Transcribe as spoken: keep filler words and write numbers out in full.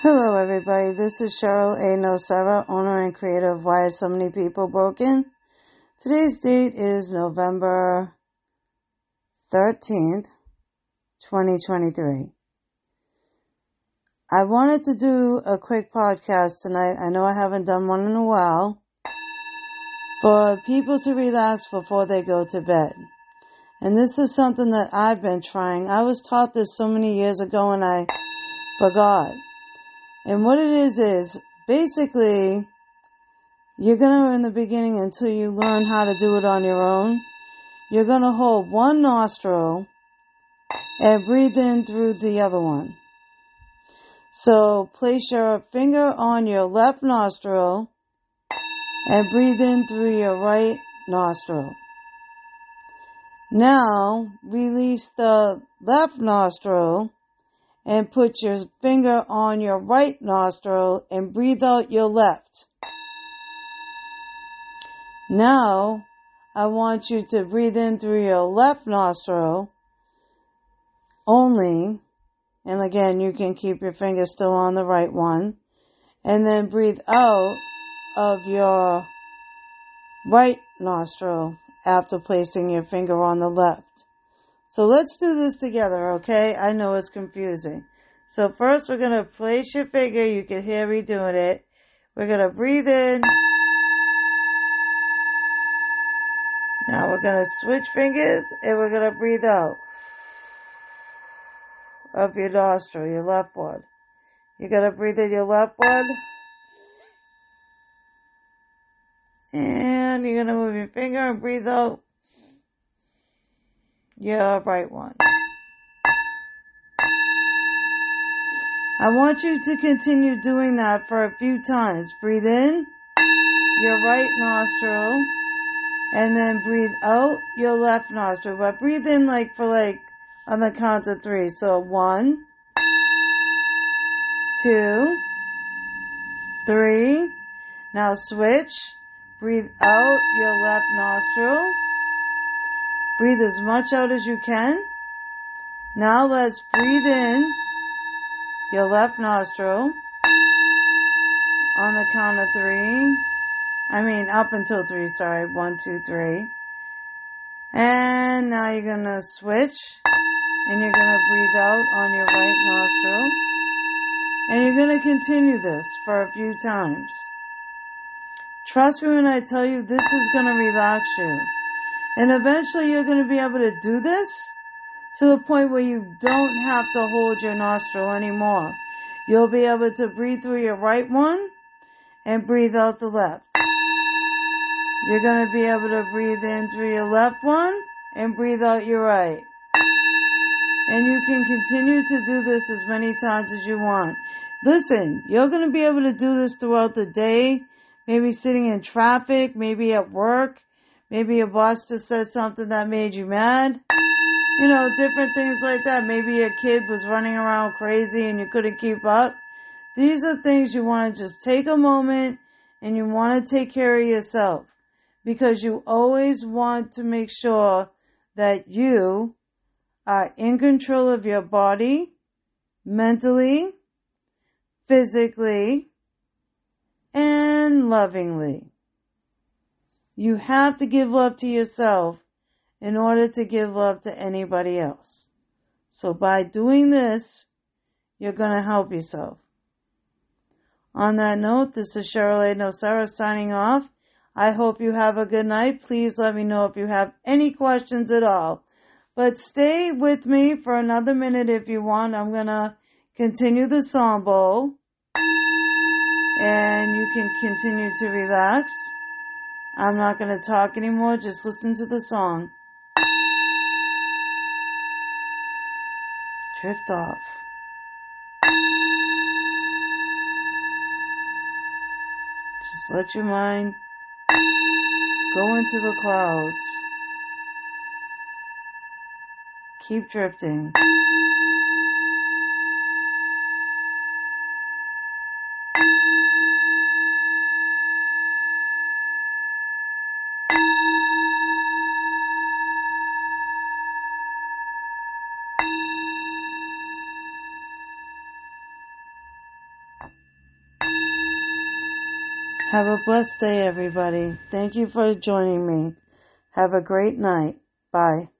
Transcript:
Hello everybody, this is Cheryl A. Nocera, owner and creator of Why Are So Many People Broken? Today's date is November thirteenth, twenty twenty-three. I wanted to do a quick podcast tonight. I know I haven't done one in a while. For people to relax before they go to bed. And this is something that I've been trying. I was taught this so many years ago and I forgot. And what it is is, basically, you're going to, in the beginning, until you learn how to do it on your own, you're going to hold one nostril and breathe in through the other one. So, place your finger on your left nostril and breathe in through your right nostril. Now, release the left nostril and put your finger on your right nostril and breathe out your left. Now, I want you to breathe in through your left nostril only, and again, you can keep your finger still on the right one, and then breathe out of your right nostril after placing your finger on the left. So let's do this together, okay? I know it's confusing. So first we're going to place your finger. You can hear me doing it. We're going to breathe in. Now we're going to switch fingers and we're going to breathe out of your nostril, your left one. You're going to breathe in your left one. And you're going to move your finger and breathe out your right one. I want you to continue doing that for a few times. Breathe in your right nostril and then breathe out your left nostril. But breathe in like for like on the count of three. So one, two, three. Now switch. Breathe out your left nostril. Breathe as much out as you can. Now let's breathe in your left nostril on the count of three. I mean, up until three, sorry. One, two, three. And now you're going to switch. And you're going to breathe out on your right nostril. And you're going to continue this for a few times. Trust me when I tell you, this is going to relax you. And eventually you're going to be able to do this to the point where you don't have to hold your nostril anymore. You'll be able to breathe through your right one and breathe out the left. You're going to be able to breathe in through your left one and breathe out your right. And you can continue to do this as many times as you want. Listen, you're going to be able to do this throughout the day. Maybe sitting in traffic, maybe at work. Maybe your boss just said something that made you mad. You know, different things like that. Maybe your kid was running around crazy and you couldn't keep up. These are things you want to just take a moment and you want to take care of yourself. Because you always want to make sure that you are in control of your body, mentally, physically, and lovingly. You have to give love to yourself in order to give love to anybody else. So by doing this, you're going to help yourself. On that note, this is Cheryl A. Nocera signing off. I hope you have a good night. Please let me know if you have any questions at all. But stay with me for another minute if you want. I'm going to continue the song bowl. And you can continue to relax. I'm not going to talk anymore. Just listen to the song. Drift off. Just let your mind go into the clouds. Keep drifting. Have a blessed day, everybody. Thank you for joining me. Have a great night. Bye.